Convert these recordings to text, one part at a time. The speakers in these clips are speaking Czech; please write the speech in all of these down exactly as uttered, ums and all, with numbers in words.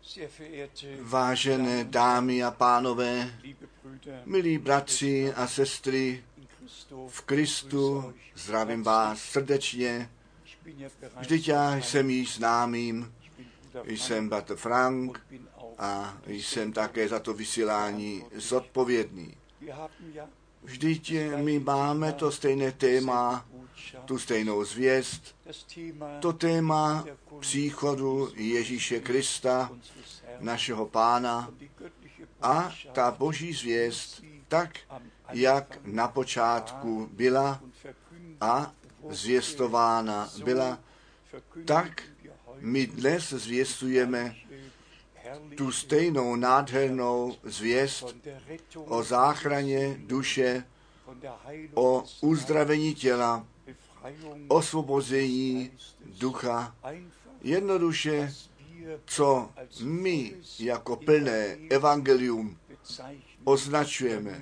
Vážené dámy a pánové, milí bratři a sestry v Kristu, zdravím vás srdečně. Vždyť já jsem již známým, jsem bratr Frank a jsem také za to vysílání zodpovědný. Vždyť my máme to stejné téma, tu stejnou zvěst, to téma příchodu Ježíše Krista, našeho Pána, a ta boží zvěst, tak jak na počátku byla a zvěstována byla, tak my dnes zvěstujeme tu stejnou nádhernou zvěst o záchraně duše, o uzdravení těla, osvobození ducha, jednoduše, co my jako plné evangelium označujeme.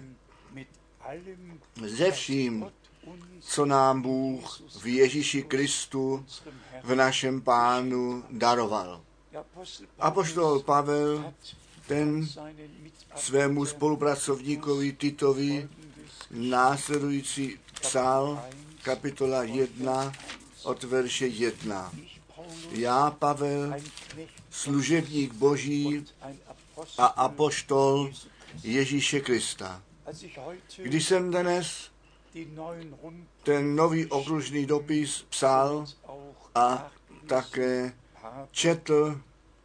Ze vším, co nám Bůh v Ježíši Kristu, v našem Pánu daroval. Apoštol Pavel, ten svému spolupracovníkovi Titovi následující psal, kapitola jedna od verše jedna. Já, Pavel, služebník Boží a apoštol Ježíše Krista. Když jsem dnes ten nový okružný dopis psal a také četl,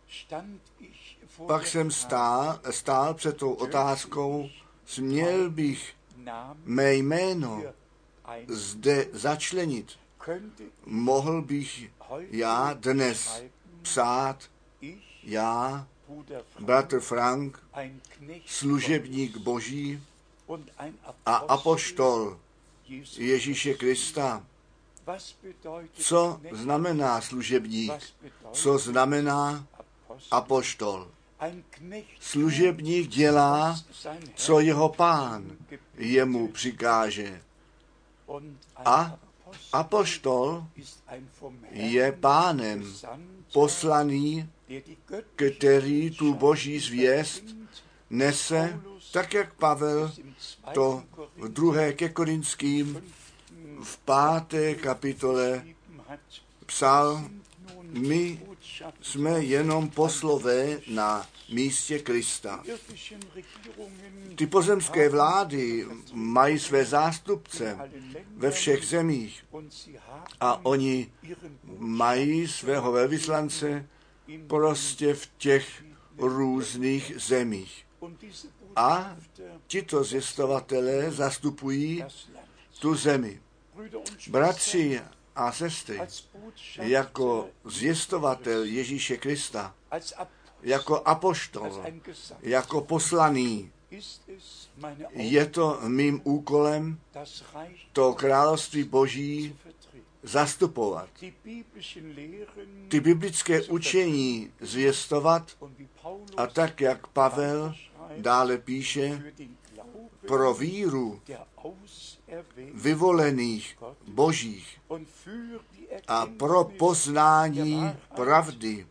pak jsem stál, stál před tou otázkou, směl bych mé jméno zde začlenit. Mohl bych já dnes psát, já, bratr Frank, služebník Boží a apoštol Ježíše Krista. Co znamená služebník? Co znamená apoštol? Služebník dělá, co jeho Pán jemu přikáže. A apoštol je Pánem poslaný, který tu boží zvěst nese, tak jak Pavel to v druhé ke Korinským v páté kapitole psal, my jsme jenom poslové na místě Krista. Ty pozemské vlády mají své zástupce ve všech zemích a oni mají svého velvyslance prostě v těch různých zemích. A tito zvěstovatelé zastupují tu zemi. Bratři a sestry, jako zvěstovatel Ježíše Krista, jako apoštol, jako poslaný, je to mým úkolem to království Boží zastupovat. Ty biblické učení zvěstovat a tak, jak Pavel dále píše, pro víru vyvolených božích a pro poznání pravdy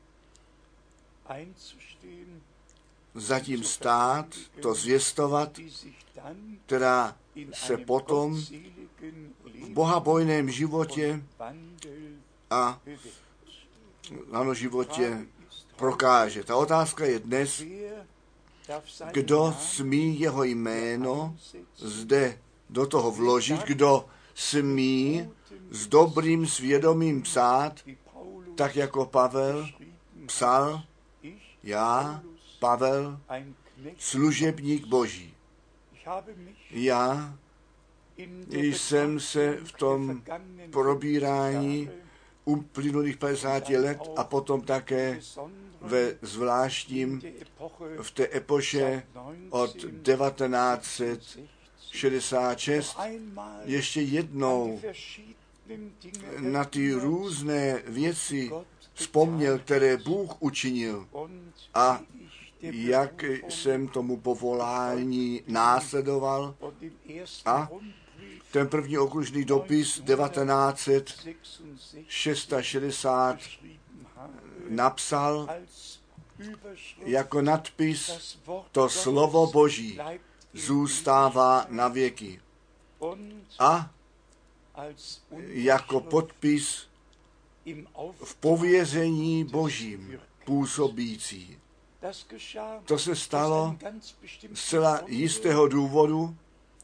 zatím stát, to zvěstovat, která se potom v bohabojném životě a ano, životě prokáže. Ta otázka je dnes, kdo smí jeho jméno zde do toho vložit, kdo smí s dobrým svědomím psát, tak jako Pavel psal, já, Pavel, služebník Boží. Já jsem se v tom probírání uplynulých padesáti let a potom také ve zvláštním v té epoše od devatenáct set šedesát šest ještě jednou na ty různé věci vzpomněl, které Bůh učinil a jak jsem tomu povolání následoval. A ten první okružný dopis devatenáct set šedesát šest napsal, jako nadpis, to slovo Boží zůstává na věky. A jako podpis v pověření Božím působící. To se stalo zcela jistého důvodu,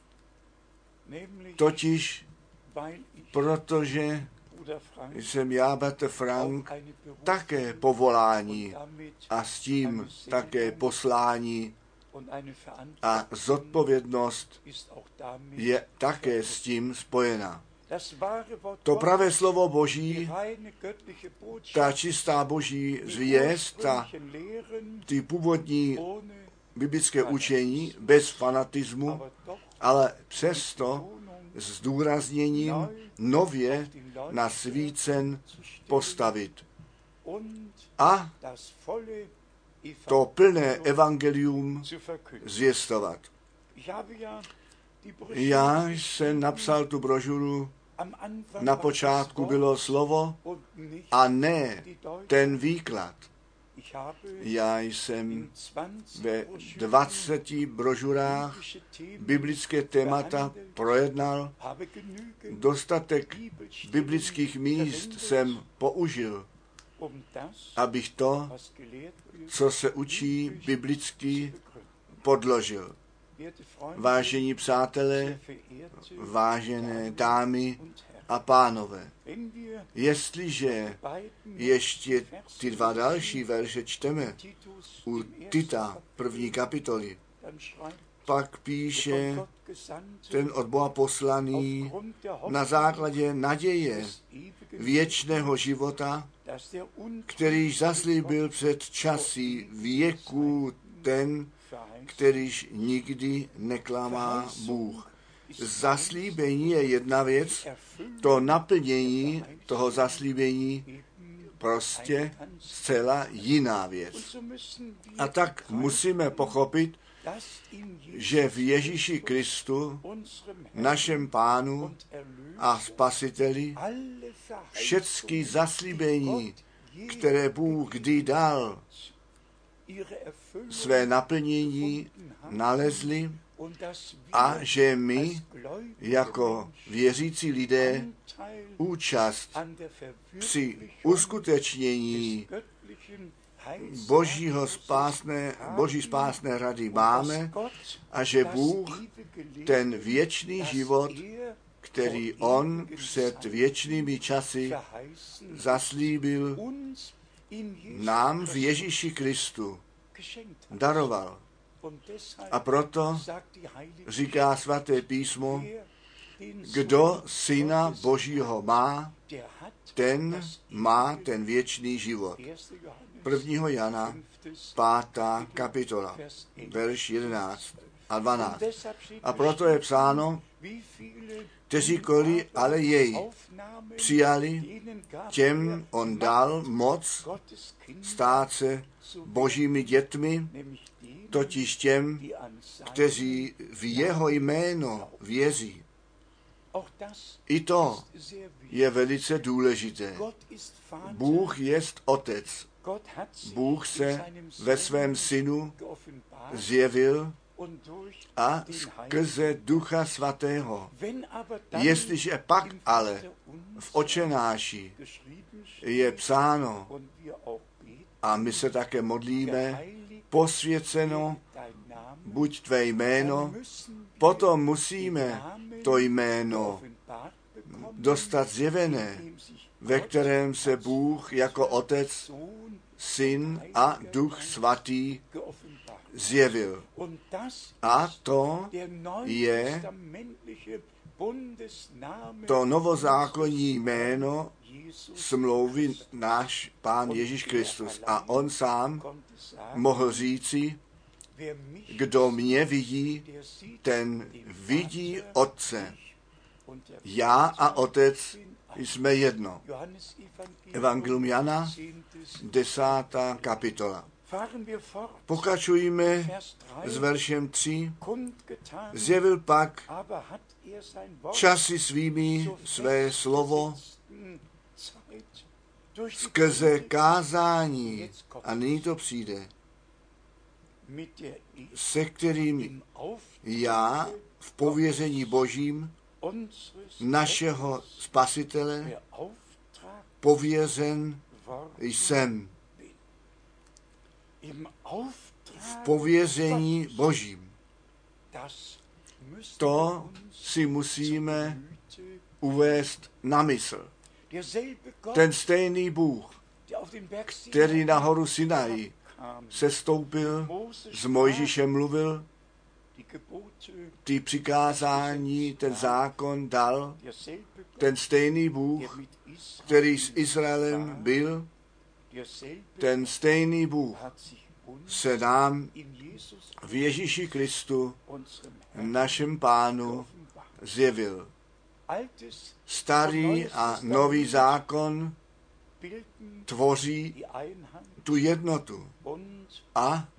totiž protože jsem já, bratr Frank, také povolání a s tím také poslání a zodpovědnost je také s tím spojena. To pravé slovo Boží, ta čistá Boží zvěst, ta, ty původní biblické učení bez fanatismu, ale přesto s zdůrazněním nově nasvícen postavit. A to plné evangelium zvěstovat. Já jsem napsal tu brožuru, na počátku bylo slovo a ne ten výklad. Já jsem ve dvaceti brožurách biblické témata projednal. Dostatek biblických míst jsem použil, abych to, co se učí biblicky, podložil. Vážení přátelé, vážené dámy a pánové, jestliže ještě ty dva další verše čteme u Tita první kapitoly, pak píše ten od Boha poslaný na základě naděje věčného života, kterýž zaslíbil před časy věků ten, kterýž nikdy neklamá Bůh. Zaslíbení je jedna věc, to naplnění toho zaslíbení prostě zcela jiná věc. A tak musíme pochopit, že v Ježíši Kristu, našem Pánu a Spasiteli, všechny zaslíbení, které Bůh kdy dal, své naplnění nalezli a že my jako věřící lidé účast při uskutečnění Božího spásné, Boží spásné rady máme a že Bůh ten věčný život, který on před věčnými časy zaslíbil, nám v Ježíši Kristu daroval. A proto říká svaté písmo, kdo Syna Božího má, ten má ten věčný život. prvního Jana, pátá kapitola, verš jedenáct a dvanáct. A proto je psáno, kteříkoli ale jej přijali, těm on dal moc stát se Božími dětmi, totiž těm, kteří v jeho jméno věří. I to je velice důležité. Bůh jest Otec. Bůh se ve svém Synu zjevil a skrze Ducha Svatého. Jestliže pak ale v Otčenáši je psáno, a my se také modlíme, posvěceno buď tvé jméno, potom musíme to jméno dostat zjevené, ve kterém se Bůh jako Otec, Syn a Duch Svatý zjevil. A to je to novozákonní jméno smlouvy náš Pán Ježíš Kristus. A on sám mohl říci, kdo mě vidí, ten vidí Otce. Já a Otec jsme jedno. Evangelium Jana, desátá kapitola. Pokračujeme s veršem tři. Zjevil pak časy svými své slovo skrze kázání, a nyní to přijde, se kterým já v pověření Božím našeho Spasitele pověřen jsem. V pověření Božím. To si musíme uvést na mysl. Ten stejný Bůh, který na horu Sinaj sestoupil, s Mojžíšem mluvil, ty přikázání, ten zákon dal, ten stejný Bůh, který s Izraelem byl, ten stejný Bůh se nám v Ježíši Kristu, našem Pánu, zjevil. Starý a nový zákon tvoří tu jednotu a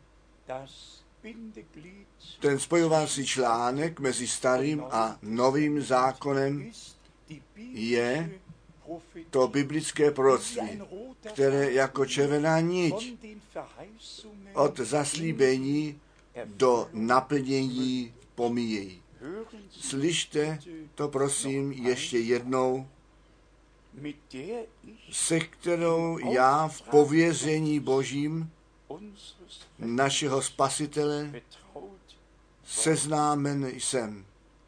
ten spojovací článek mezi starým a novým zákonem je to biblické proroctví, které jako červená niť od zaslíbení do naplnění pomíjejí. Slyšte to prosím ještě jednou, se kterou já v pověření Božím našeho Spasitele seznámen jsem.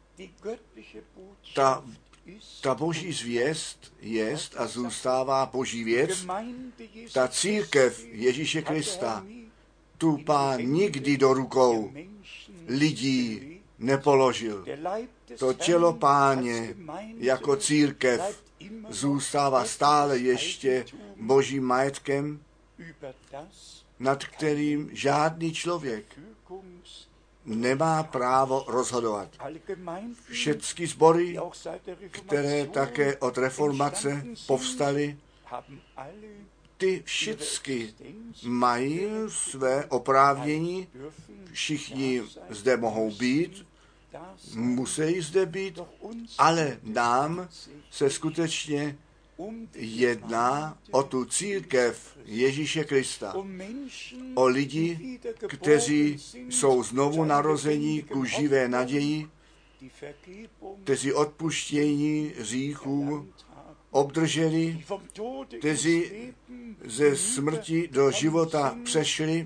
Ta, ta Boží zvěst jest a zůstává Boží věc. Ta církev Ježíše Krista tu Pán nikdy do rukou lidí nepoložil. To tělo Páně jako církev zůstává stále ještě Božím majetkem, nad kterým žádný člověk nemá právo rozhodovat. Všechny sbory, které také od reformace povstaly, ty všechny mají své oprávnění, všichni zde mohou být, musí zde být, ale nám se skutečně jedná o tu církev Ježíše Krista, o lidi, kteří jsou znovu narození ku živé naději, kteří odpuštění hříchů obdrželi, kteří ze smrti do života přešli,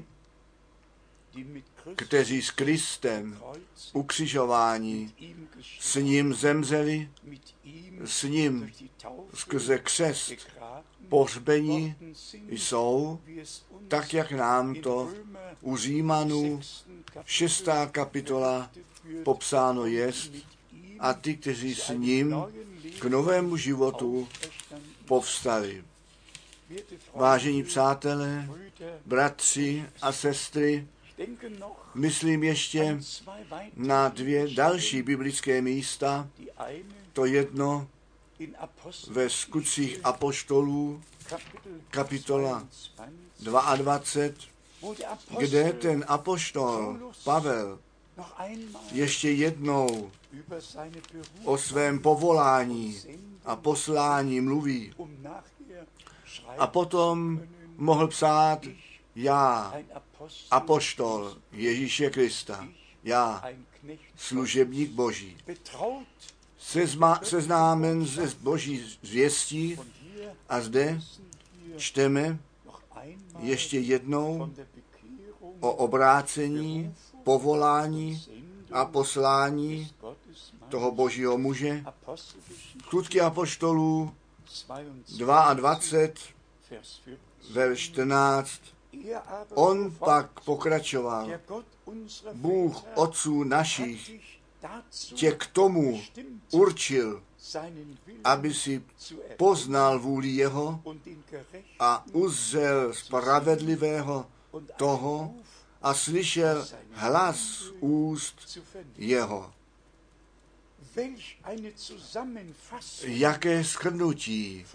kteří s Kristem ukřižování s ním zemřeli, s ním skrze křest pohřbení jsou, tak jak nám to u Římanů šestá kapitola popsáno jest, a ty, kteří s ním k novému životu povstali. Vážení přátelé, bratři a sestry, myslím ještě na dvě další biblické místa. To jedno ve Skutcích apoštolů, kapitola dvacet dva, kde ten apoštol Pavel ještě jednou o svém povolání a poslání mluví. A potom mohl psát: já, apoštol Ježíše Krista, já, služebník Boží, Sezma, seznámen se Boží zvěstí, a zde čteme ještě jednou o obrácení, povolání a poslání toho Božího muže. Skutky apoštolů dvacet dva, verš čtrnáct. On pak pokračoval: Bůh otců našich tě k tomu určil, aby si poznal vůli jeho a uzřel spravedlivého toho a slyšel hlas úst jeho. Jaké shrnutí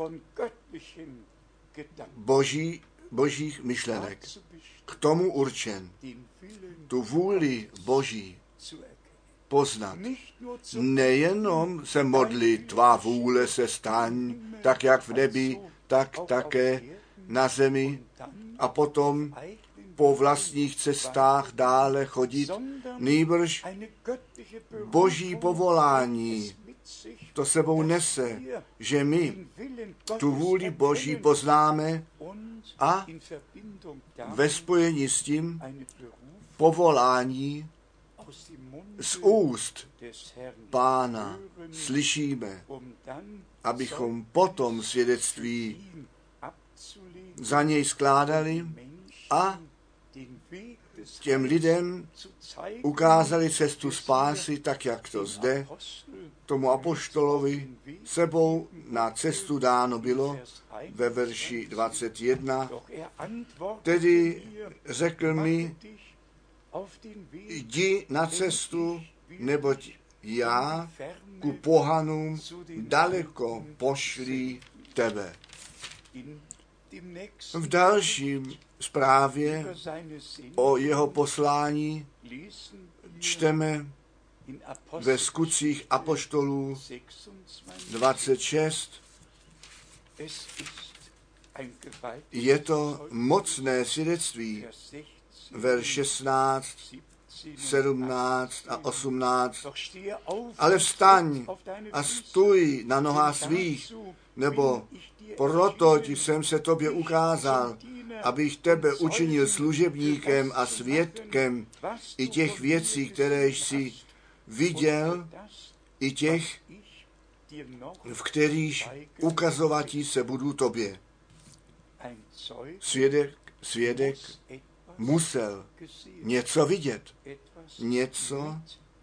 boží, božích myšlenek, k tomu určen, tu vůli Boží poznat. Nejenom se modlit, tvá vůle se staň, tak jak v nebi, tak také na zemi a potom po vlastních cestách dále chodit, nýbrž boží povolání to sebou nese, že my tu vůli Boží poznáme a ve spojení s tím povolání z úst Pána slyšíme, abychom potom svědectví za něj skládali a těm lidem ukázali cestu spásy, tak jak to zde tomu apoštolovi sebou na cestu dáno bylo ve verši dvacet jedna. Tedy řekl mi, jdi na cestu, neboť já ku pohanům daleko pošlí tebe. V dalším zprávě o jeho poslání čteme ve Skutcích apoštolů dvacet šest. Je to mocné svědectví, verš šestnáct, sedmnáct a osmnáct. Ale vstaň a stůj na nohách svých, nebo proto jsem se tobě ukázal, abych tebe učinil služebníkem a svědkem i těch věcí, které jsi viděl, i těch, v kterých ukazovatí se budu tobě. Svědek, svědek musel něco vidět, něco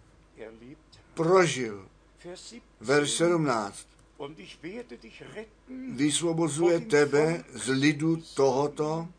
prožil. Verš sedmnáct. Vysvobozuje tebe z lidu tohoto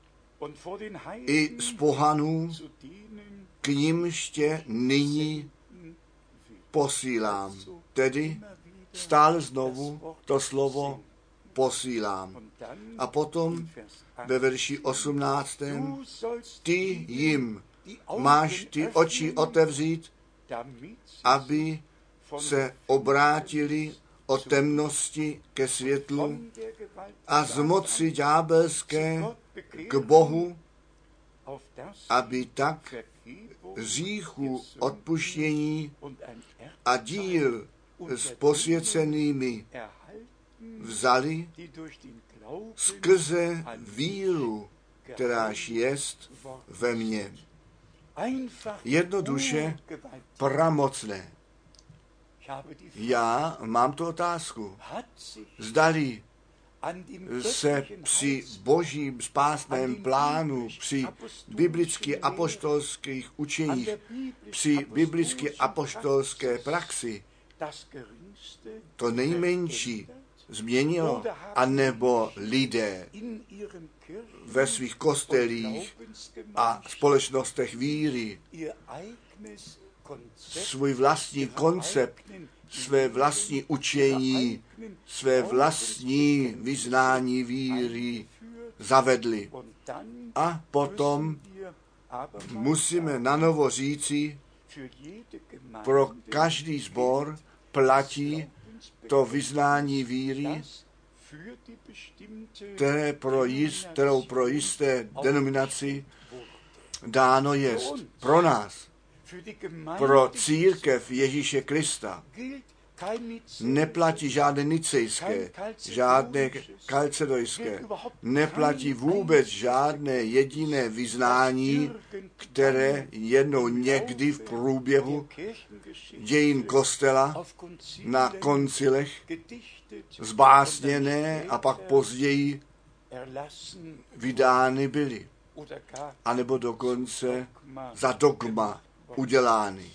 i z pohanů, k nímž tě nyní posílám. Tedy stále znovu to slovo posílám. A potom ve verši osmnáctém. Ty jim máš ty oči otevřít, aby se obrátili od temnosti ke světlu a z moci ďábelské k Bohu, aby tak hříchu odpuštění a díl s posvěcenými vzali skrze víru, kteráž jest ve mně. Jednoduše pramocné. Já mám tu otázku. Zdali se při božím spásném plánu, při biblicky apoštolských učeních, při biblicky apoštolské praxi to nejmenší změnilo, anebo lidé ve svých kostelích a společnostech víry svůj vlastní koncept, své vlastní učení, své vlastní vyznání víry zavedli. A potom musíme nanovo říci, pro každý sbor platí to vyznání víry, které pro jist, kterou pro jisté denominaci dáno jest. Pro nás, pro církev Ježíše Krista, neplatí žádné nicejské, žádné kalcedojské, neplatí vůbec žádné jediné vyznání, které jednou někdy v průběhu dějin kostela na koncilech zbásněné a pak později vydány byly, anebo dokonce za dogma udělány.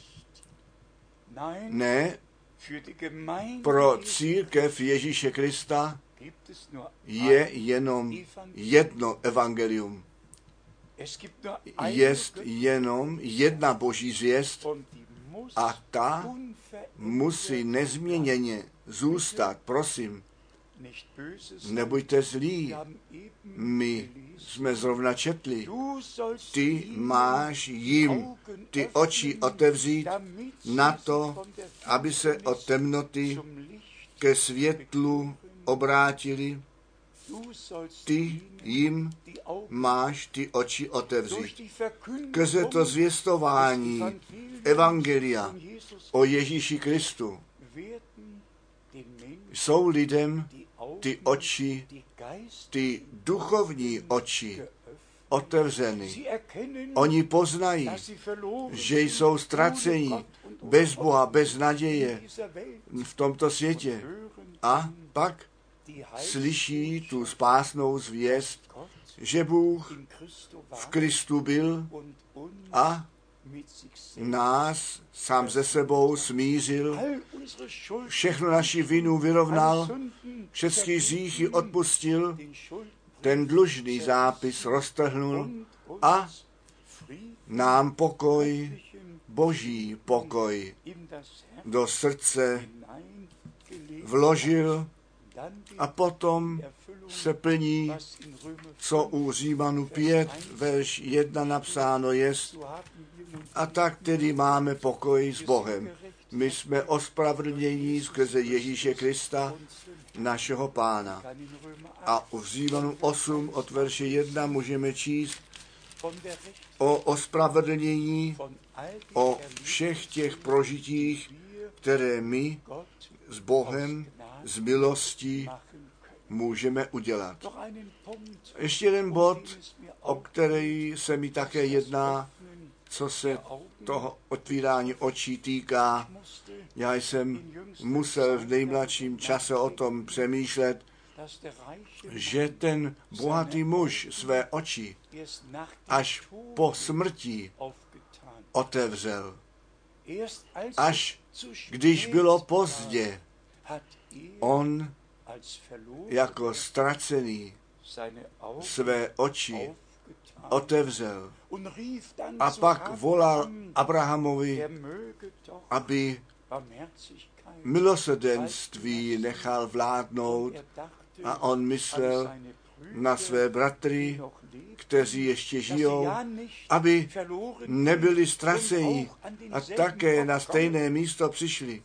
Ne, pro církev Ježíše Krista je jenom jedno evangelium. Jest jenom jedna boží zvěst a ta musí nezměněně zůstat. Prosím, nebuďte zlí. My jsme zrovna četli. Ty máš jim ty oči otevřít na to, aby se od temnoty ke světlu obrátili ty jim máš ty oči otevřít. Skrze to zvěstování evangelia o Ježíši Kristu jsou lidem ty oči, ty duchovní oči otevřeny. Oni poznají, že jsou ztracení, bez Boha, bez naděje v tomto světě. A pak slyší tu spásnou zvěst, že Bůh v Kristu byl a nás sám ze sebou smířil, všechno naši vinu vyrovnal, všechny hříchy odpustil, ten dlužný zápis roztrhnul a nám pokoj, boží pokoj do srdce vložil a potom se plní, co u Římanů pět, verš jedna napsáno jest, a tak tedy máme pokoj s Bohem. My jsme ospravedlnění skrze Ježíše Krista, našeho Pána. A u Římanů osm od verše jedna můžeme číst o ospravedlnění, o všech těch prožitích, které my s Bohem, z milostí můžeme udělat. Ještě jeden bod, o který se mi také jedná, co se toho otvírání očí týká. Já jsem musel v nejmladším čase o tom přemýšlet, že ten bohatý muž své oči až po smrti otevřel. Až když bylo pozdě, on jako ztracený své oči otevřel a pak volal Abrahamovi, aby milosrdenství nechal vládnout, a on myslel na své bratry, kteří ještě žijou, aby nebyli ztraceni a také na stejné místo přišli,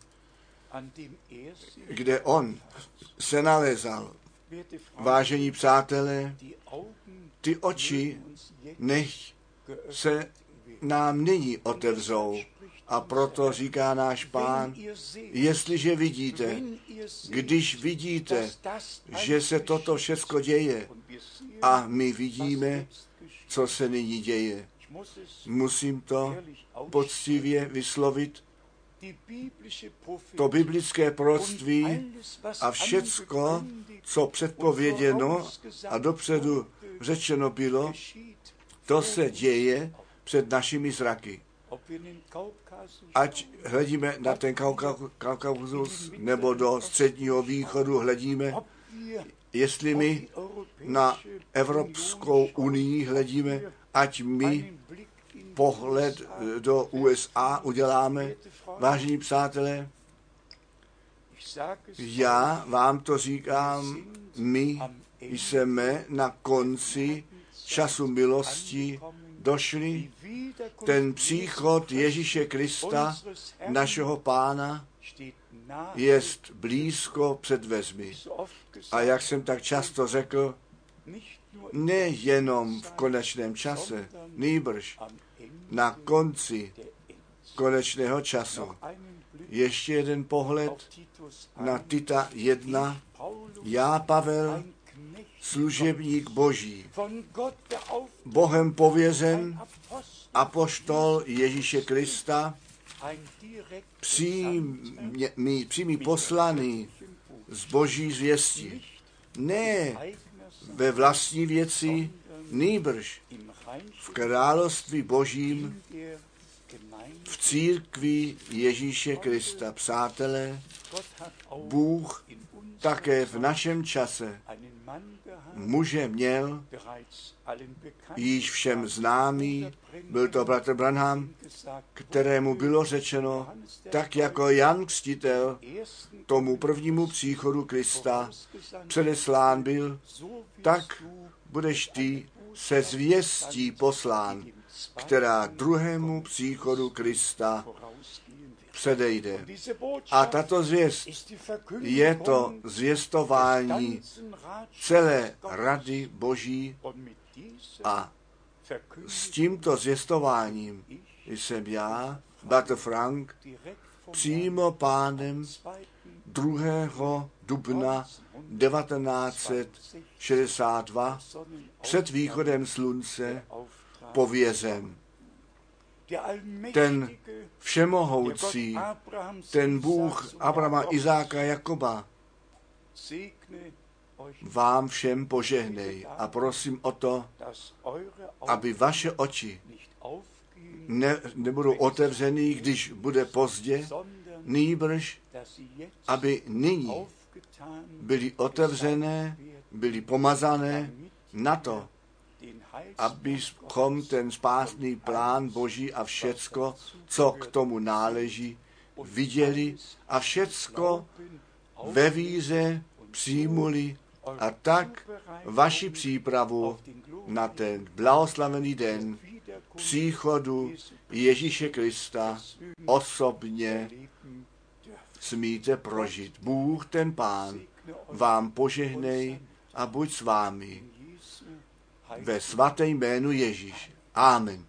kde on se nalézal. Vážení přátelé, ty oči nech se nám nyní otevřou. A proto říká náš Pán, jestliže vidíte, když vidíte, že se toto všechno děje a my vidíme, co se nyní děje, musím to poctivě vyslovit, to biblické proroctví a všecko, co předpověděno a dopředu řečeno bylo, to se děje před našimi zraky. Ať hledíme na ten Kaukazus nebo do středního východu hledíme, jestli my na Evropskou unii hledíme, ať my pohled do U S A uděláme. Vážení přátelé, já vám to říkám, my jsme na konci času milosti došli. Ten příchod Ježíše Krista, našeho Pána, jest blízko před dveřmi. A jak jsem tak často řekl, nejenom v konečném čase, nýbrž na konci konečného času. Ještě jeden pohled na Tita jedna. Já, Pavel, služebník Boží, Bohem pověřen, apoštol Ježíše Krista, přímý, přímý poslaný z Boží zvěsti. Ne ve vlastní věci, nýbrž v království Božím, v církvi Ježíše Krista. Přátelé, Bůh také v našem čase muže měl, již všem známý, byl to bratr Branham, kterému bylo řečeno, tak jako Jan Křtitel tomu prvnímu příchodu Krista předeslán byl, tak budeš ty se zvěstí poslán, která druhému příchodu Krista předejde. A tato zvěst je to zvěstování celé rady Boží a s tímto zvěstováním jsem já, bratr Frank, přímo pánem druhého dubna devatenáct set šedesát dva před východem slunce pověřen. Ten všemohoucí, ten Bůh Abrahama, Izáka, Jakoba, vám všem požehnej a prosím o to, aby vaše oči ne, nebudou otevřený, když bude pozdě, nýbrž, aby nyní byly otevřené, byly pomazané na to, abychom ten spásný plán Boží a všecko, co k tomu náleží, viděli a všecko ve víře přijmuli a tak vaši přípravu na ten blahoslavený den příchodu Ježíše Krista osobně smíte prožít. Bůh, ten Pán, vám požehnej a buď s vámi. Ve svaté jménu Ježíš. Amen.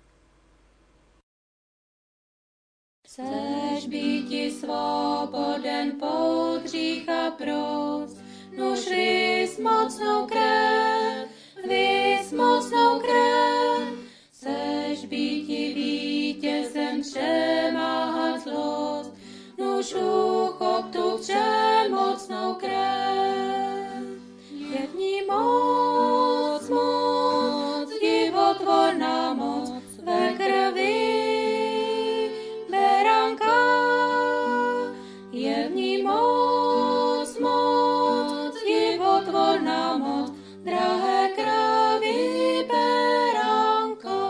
Chceš býti svoboden pod hřícha prost, nuž vys mocnou krev, vys mocnou krev. Chceš býti vítězem přemáhat zlost, nuž uchop tu přemocnou krev. Je v ní moc, moc, divotvorná moc ve krvi beránka. Je v ní moc, moc, divotvorná moc drahé krvi beránka.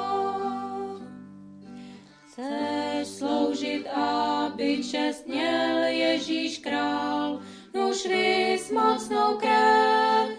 Chceš sloužit, aby čest měl Ježíš král, nuž vys mocnou krev,